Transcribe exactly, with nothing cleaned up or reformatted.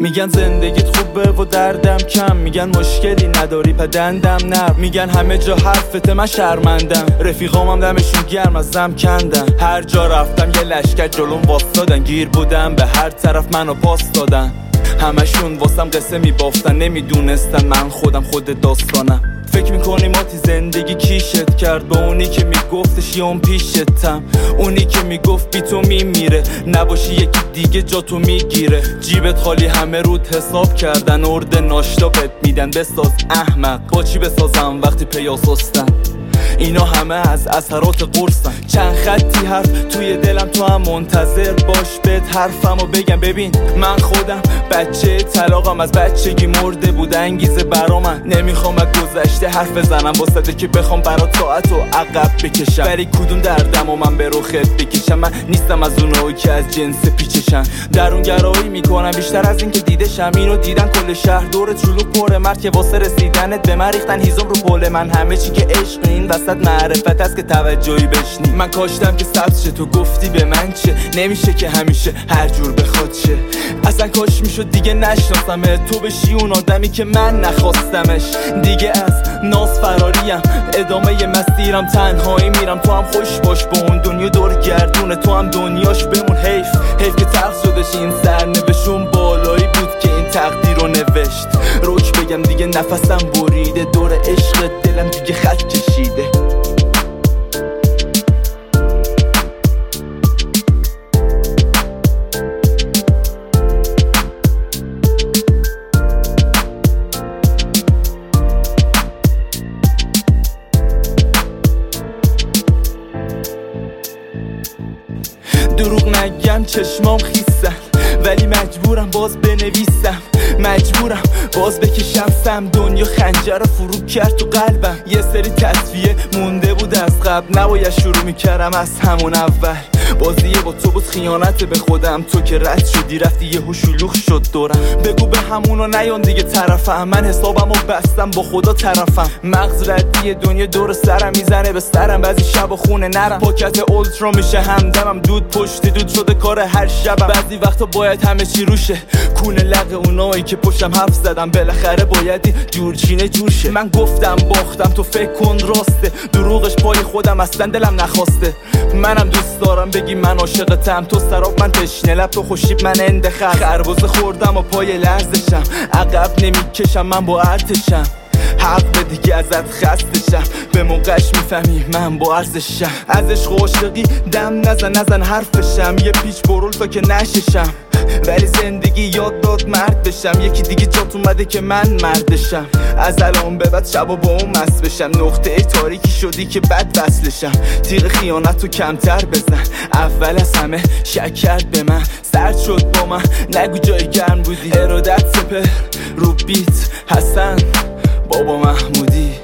میگن زندگیت خوبه و دردم کم، میگن مشکلی نداری پدندم نرم، میگن همه جا حرفت من شرمندم، رفیقامم دمشون گرم از دم کندن، هر جا رفتم یه لشکر جلوم واسدادن، گیر بودم به هر طرف منو پاس دادن، همشون واسم قصه میبافتن، نمیدونستن من خودم خود داستانم. فکر میکنی ماتی زندگی کیشت کرد به اونی که میگفتش یه اون پیشتم، اونی که میگفت بی تو میمیره، نباشی یکی دیگه جا تو میگیره، جیبت خالی همه رود حساب کردن، ارد ناشتا بهت میدن بساز احمق، با چی بسازم وقتی پیاسستن، اینا همه از اثرات قرصن، چند خطی حرف توی دلم تو هم منتظر باش بهت حرفمو بگم. ببین من خودم بچه طلاقم، از بچگی مرده بود انگیزه برا من، نمیخوام از گذشته حرف بزنم واسده که بخوام برا طاعت و عقب بکشم، ولی کدوم دردم و من به روخت بکشم، من نیستم از اونایی که از جنس پیچشن، درونگرایی میکنم بیشتر از این که دیدشم، اینو دیدن کل شهر دورت شلوغ پره، مرد که واسه رسیدنت به من ریختن هیزم رو پل من، همه چی که عشق این وسط معرفت هست که توجهی بشنی، من کاشتم که سبز شه تو گفتی به من چه، نمیشه که همیشه هر جور بخواد شه، اصلا کاش میشد دیگه نشناسمه، تو بشی اون آدمی که من نخواستمش، دیگه از ناز فراریم ادامه مسیرم، تنهایی میرم تو هم خوش باش با اون دنیا دور گردونه، تو هم دنیاش بمون، حیف حیف که تلخ شدش این سرنوشتون، بالایی بود که این تقدیر رو نوشت، روک بگم دیگه نفسم بریده، دور عشق دلم دیگه خط کشیده. دروغ نگم چشمام خیسن، ولی مجبورم باز بنویسم، مجبورم باز بکشم سم، دنیا خنجر رو فرو کرد تو قلبم، یه سری تصفیه مونده بود از قبل، نباید شروع میکردم از همون اول، بازیه با تو بود خیانت به خودم، تو که رد شدی رفتی یهو شلوغ شد دورم، بگو به همونو نیان دیگه طرفم، من حسابمو بستم با خدا طرفم، مغز ردی دنیا دور سرم میزنه به سرم، بعضی شب خونه نرم پاکت اولترا میشه همدمم، دود پشت دود شده کار هر شبم، بعضی وقتا باید همه چی روشه، کونه لق اونایی که پشتم حرف زدم، بالاخره باید جورچینه جور شه، من گفتم باختم تو فکر کن راسته، دروغش پای خودم اصلا دلم نخواسته، منم دوست دارم بگی من عاشقتم، تو سراب من تشنه لب، تو خوشیب من اندخر، خربزه خوردم و پای لرزشم، عقب نمیکشم من با ارتشم، حق به دیگه ازت خستشم، به موقعش میفهمی من با ارزشم، از عشق و عاشقی دم نزن نزن حرفشم، یه پیچ برول تا که نششم، ولی زندگی یاد داد مرد بشم، یکی دیگه جات اومده که من مردشم، از الان به بعد شبا با اون مست بشم، نقطه ای تاریکی شدی که بد وصلشم، تیغ خیانت رو کمتر بزن، اول از همه شک کرد به من، سرد شد با من نگو جای گرم بودی، ارادت سپر رو بیت حسن بابا محمودی.